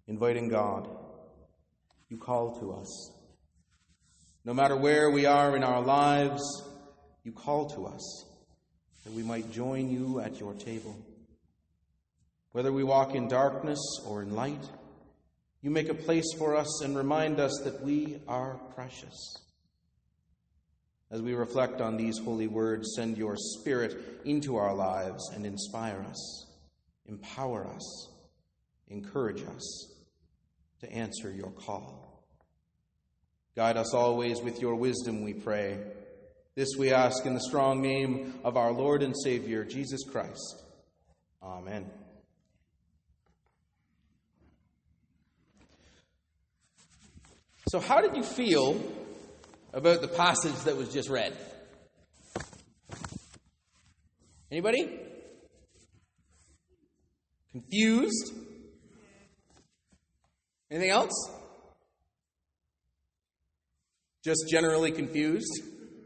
inviting God. You call to us. No matter where we are in our lives, you call to us that we might join you at your table. Whether we walk in darkness or in light, you make a place for us and remind us that we are precious. As we reflect on these holy words, send your Spirit into our lives and inspire us, empower us, encourage us to answer your call. Guide us always with your wisdom, we pray. This we ask in the strong name of our Lord and Savior, Jesus Christ. Amen. So how did you feel about the passage that was just read? Anybody? Confused? Anything else? Just generally confused?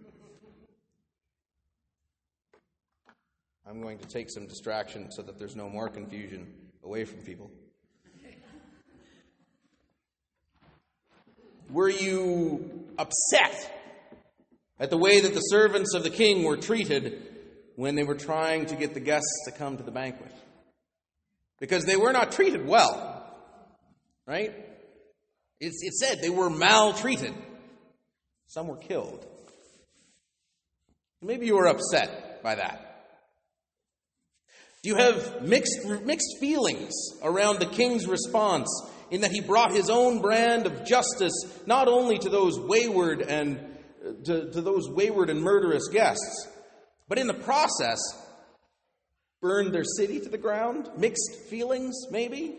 I'm going to take some distraction so that there's no more confusion away from people. Were you upset at the way that the servants of the king were treated when they were trying to get the guests to come to the banquet? Because they were not treated well, right? It said they were maltreated. Some were killed. Maybe you were upset by that. Do you have mixed feelings around the king's response in that he brought his own brand of justice not only to those wayward and to those wayward and murderous guests, but in the process burned their city to the ground? Mixed feelings, maybe?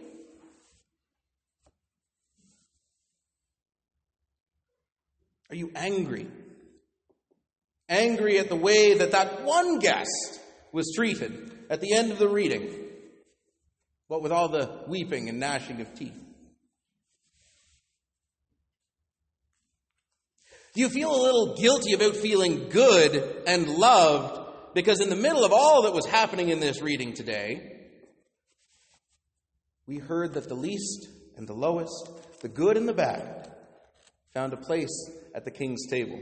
Are you angry? Angry at the way that one guest was treated at the end of the reading, what with all the weeping and gnashing of teeth? Do you feel a little guilty about feeling good and loved because in the middle of all that was happening in this reading today, we heard that the least and the lowest, the good and the bad, found a place at the king's table?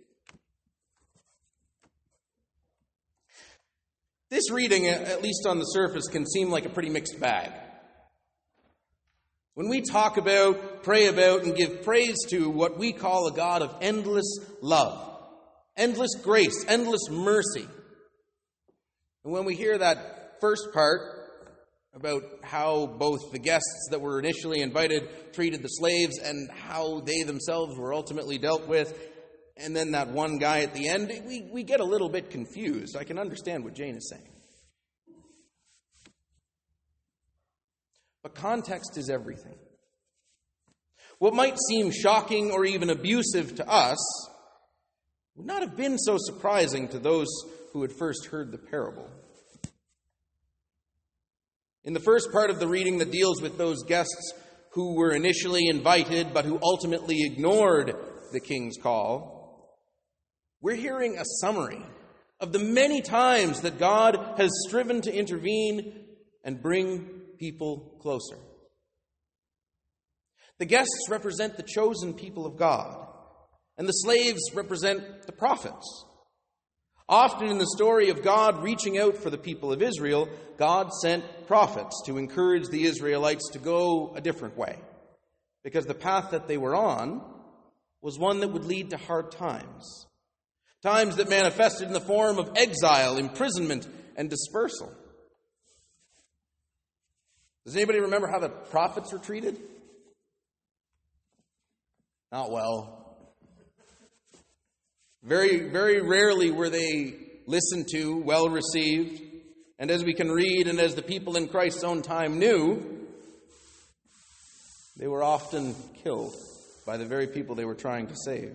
This reading, at least on the surface, can seem like a pretty mixed bag. When we talk about, pray about, and give praise to what we call a God of endless love, endless grace, endless mercy, and when we hear that first part about how both the guests that were initially invited treated the slaves and how they themselves were ultimately dealt with, and then that one guy at the end, we get a little bit confused. I can understand what Jane is saying. But context is everything. What might seem shocking or even abusive to us would not have been so surprising to those who had first heard the parable. In the first part of the reading that deals with those guests who were initially invited but who ultimately ignored the king's call, we're hearing a summary of the many times that God has striven to intervene and bring people closer. The guests represent the chosen people of God, and the slaves represent the prophets. Often in the story of God reaching out for the people of Israel, God sent prophets to encourage the Israelites to go a different way, because the path that they were on was one that would lead to hard times. Times that manifested in the form of exile, imprisonment, and dispersal. Does anybody remember how the prophets were treated? Not well. Very, very rarely were they listened to, well received. And as we can read, and as the people in Christ's own time knew, they were often killed by the very people they were trying to save.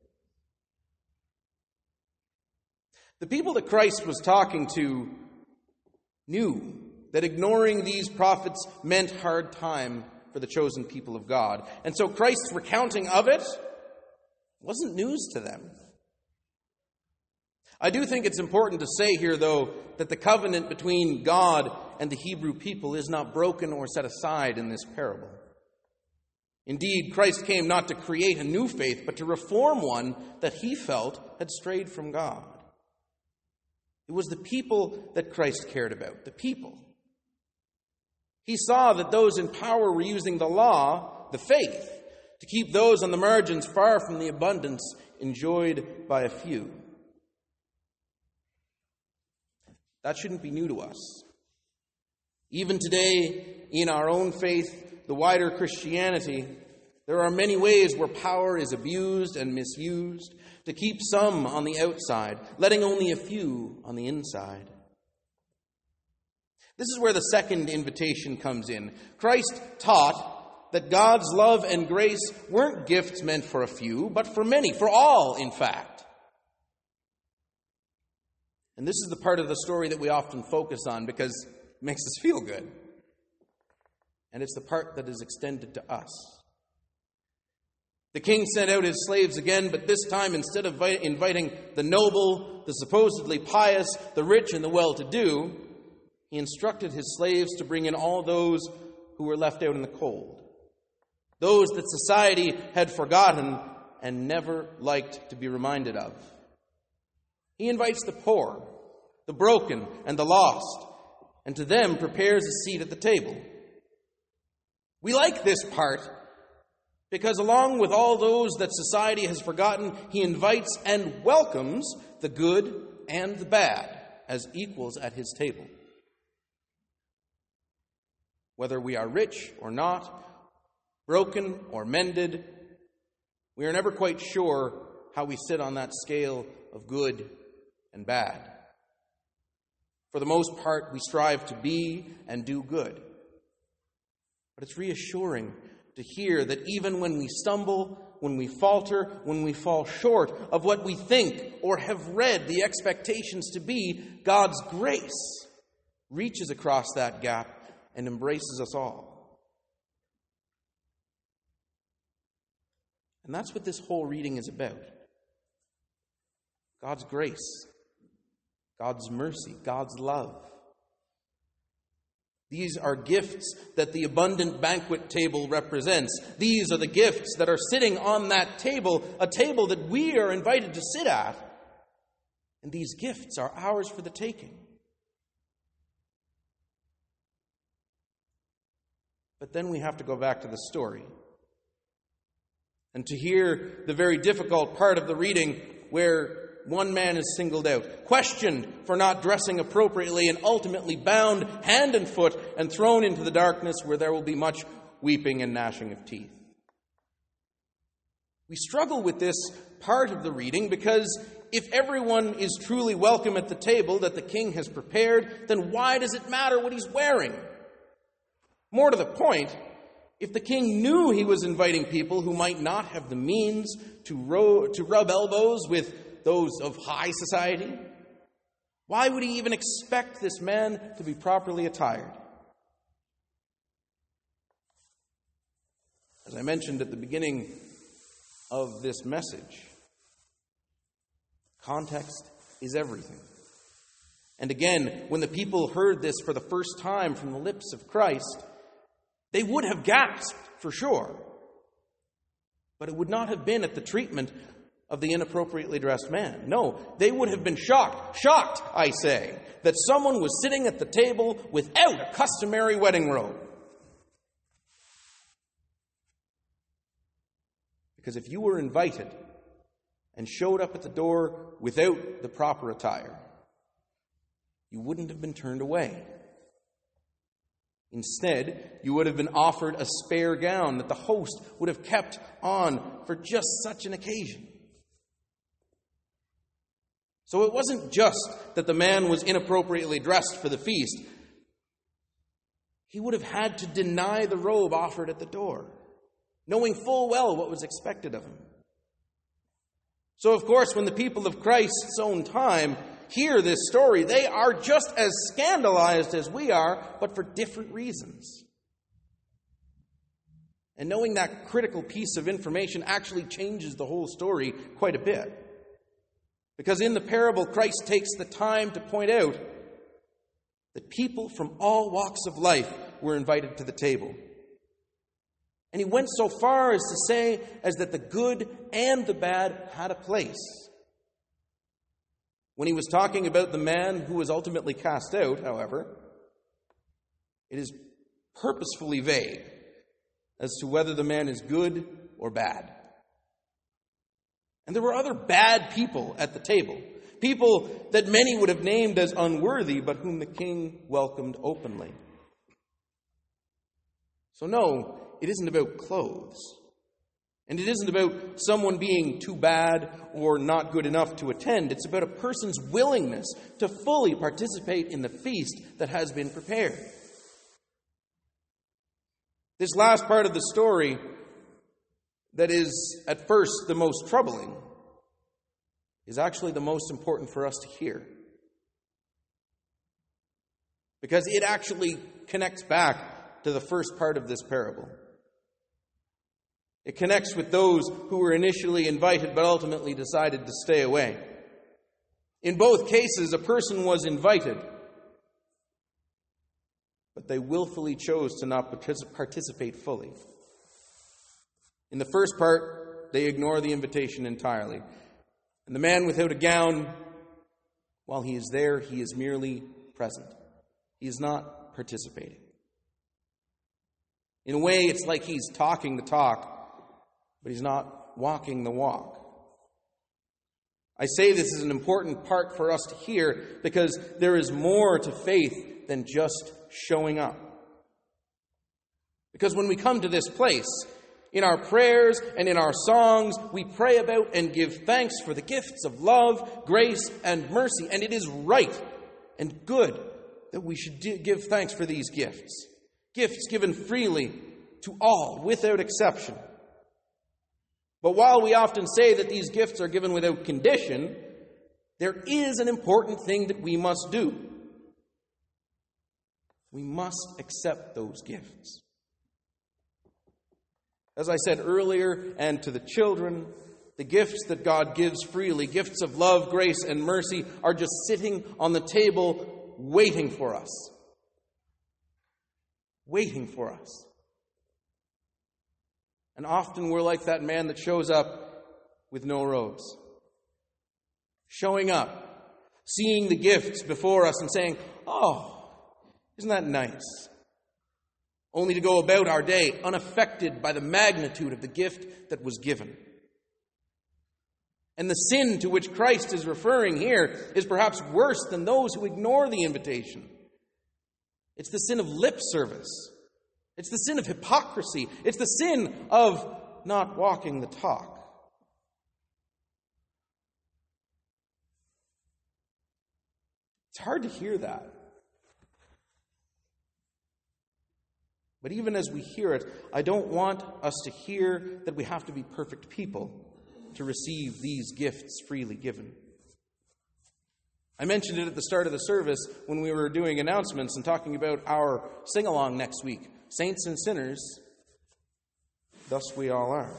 The people that Christ was talking to knew that ignoring these prophets meant hard time for the chosen people of God. And so Christ's recounting of it wasn't news to them. I do think it's important to say here, though, that the covenant between God and the Hebrew people is not broken or set aside in this parable. Indeed, Christ came not to create a new faith, but to reform one that he felt had strayed from God. It was the people that Christ cared about, the people. He saw that those in power were using the law, the faith, to keep those on the margins far from the abundance enjoyed by a few. That shouldn't be new to us. Even today, in our own faith, the wider Christianity, there are many ways where power is abused and misused to keep some on the outside, letting only a few on the inside. This is where the second invitation comes in. Christ taught that God's love and grace weren't gifts meant for a few, but for many, for all, in fact. And this is the part of the story that we often focus on because it makes us feel good. And it's the part that is extended to us. The king sent out his slaves again, but this time, instead of inviting the noble, the supposedly pious, the rich, and the well-to-do, he instructed his slaves to bring in all those who were left out in the cold, those that society had forgotten and never liked to be reminded of. He invites the poor, the broken, and the lost, and to them prepares a seat at the table. We like this part because along with all those that society has forgotten, he invites and welcomes the good and the bad as equals at his table. Whether we are rich or not, broken or mended, we are never quite sure how we sit on that scale of good and bad. For the most part, we strive to be and do good. But it's reassuring to hear that even when we stumble, when we falter, when we fall short of what we think or have read the expectations to be, God's grace reaches across that gap and embraces us all. And that's what this whole reading is about. God's grace, God's mercy, God's love. These are gifts that the abundant banquet table represents. These are the gifts that are sitting on that table, a table that we are invited to sit at. And these gifts are ours for the taking. But then we have to go back to the story and to hear the very difficult part of the reading where one man is singled out, questioned for not dressing appropriately, and ultimately bound hand and foot and thrown into the darkness where there will be much weeping and gnashing of teeth. We struggle with this part of the reading because if everyone is truly welcome at the table that the king has prepared, then why does it matter what he's wearing? More to the point, if the king knew he was inviting people who might not have the means to rub elbows with those of high society, why would he even expect this man to be properly attired? As I mentioned at the beginning of this message, context is everything. And again, when the people heard this for the first time from the lips of Christ, they would have gasped, for sure. But it would not have been at the treatment of the inappropriately dressed man. No, they would have been shocked, I say, that someone was sitting at the table without a customary wedding robe. Because if you were invited and showed up at the door without the proper attire, you wouldn't have been turned away. Instead, you would have been offered a spare gown that the host would have kept on for just such an occasion. So it wasn't just that the man was inappropriately dressed for the feast. He would have had to deny the robe offered at the door, knowing full well what was expected of him. So, of course, when the people of Christ's own time hear this story, they are just as scandalized as we are, but for different reasons. And knowing that critical piece of information actually changes the whole story quite a bit. Because in the parable, Christ takes the time to point out that people from all walks of life were invited to the table. And he went so far as to say as that the good and the bad had a place. When he was talking about the man who was ultimately cast out, however, it is purposefully vague as to whether the man is good or bad. And there were other bad people at the table, people that many would have named as unworthy, but whom the king welcomed openly. So no, it isn't about clothes. And it isn't about someone being too bad or not good enough to attend. It's about a person's willingness to fully participate in the feast that has been prepared. This last part of the story that is at first the most troubling is actually the most important for us to hear. Because it actually connects back to the first part of this parable. It connects with those who were initially invited but ultimately decided to stay away. In both cases, a person was invited, but they willfully chose to not participate fully. In the first part, they ignore the invitation entirely. And the man without a gown, while he is there, he is merely present. He is not participating. In a way, it's like he's talking the talk, but he's not walking the walk. I say this is an important part for us to hear because there is more to faith than just showing up. Because when we come to this place, in our prayers and in our songs, we pray about and give thanks for the gifts of love, grace, and mercy. And it is right and good that we should give thanks for these gifts. Gifts given freely to all, without exception. But while we often say that these gifts are given without condition, there is an important thing that we must do. We must accept those gifts. As I said earlier, and to the children, the gifts that God gives freely, gifts of love, grace, and mercy, are just sitting on the table waiting for us. Waiting for us. And often we're like that man that shows up with no robes. Showing up, seeing the gifts before us and saying, "Oh, isn't that nice?" Only to go about our day unaffected by the magnitude of the gift that was given. And the sin to which Christ is referring here is perhaps worse than those who ignore the invitation. It's the sin of lip service. It's the sin of hypocrisy. It's the sin of not walking the talk. It's hard to hear that. But even as we hear it, I don't want us to hear that we have to be perfect people to receive these gifts freely given. I mentioned it at the start of the service when we were doing announcements and talking about our sing-along next week. Saints and sinners, thus we all are.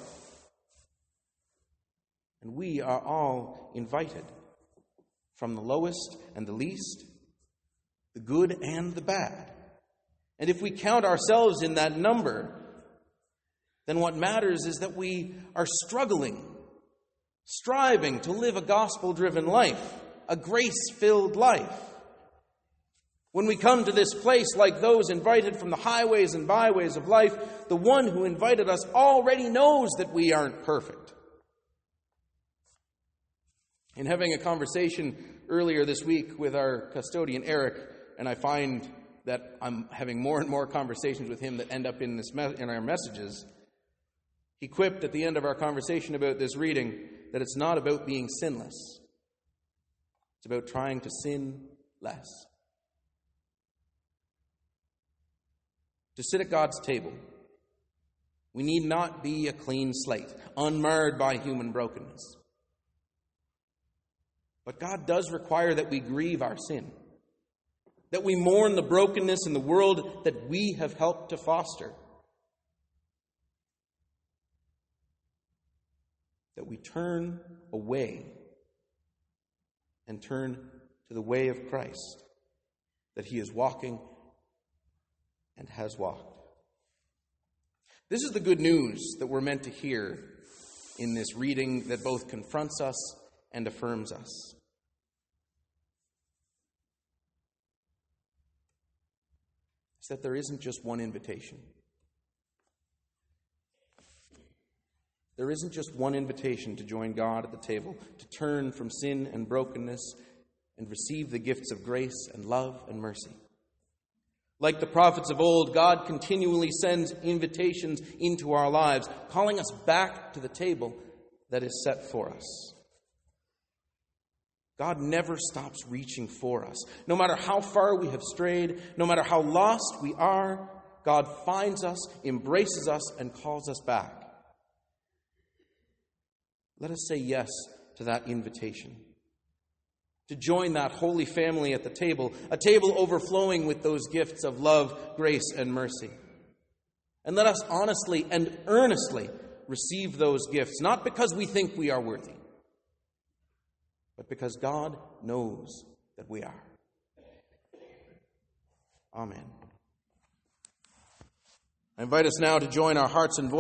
And we are all invited, from the lowest and the least, the good and the bad. And if we count ourselves in that number, then what matters is that we are striving to live a gospel-driven life, a grace-filled life. When we come to this place like those invited from the highways and byways of life, the one who invited us already knows that we aren't perfect. In having a conversation earlier this week with our custodian, Eric, and I find that I'm having more and more conversations with him that end up in our messages, he quipped at the end of our conversation about this reading that it's not about being sinless. It's about trying to sin less. To sit at God's table, we need not be a clean slate, unmarred by human brokenness. But God does require that we grieve our sin, that we mourn the brokenness in the world that we have helped to foster, that we turn away and turn to the way of Christ that he is walking and has walked. This is the good news that we're meant to hear in this reading that both confronts us and affirms us. It's that there isn't just one invitation. There isn't just one invitation to join God at the table, to turn from sin and brokenness and receive the gifts of grace and love and mercy. Like the prophets of old, God continually sends invitations into our lives, calling us back to the table that is set for us. God never stops reaching for us. No matter how far we have strayed, no matter how lost we are, God finds us, embraces us, and calls us back. Let us say yes to that invitation, to join that holy family at the table, a table overflowing with those gifts of love, grace, and mercy. And let us honestly and earnestly receive those gifts, not because we think we are worthy, but because God knows that we are. Amen. I invite us now to join our hearts and voices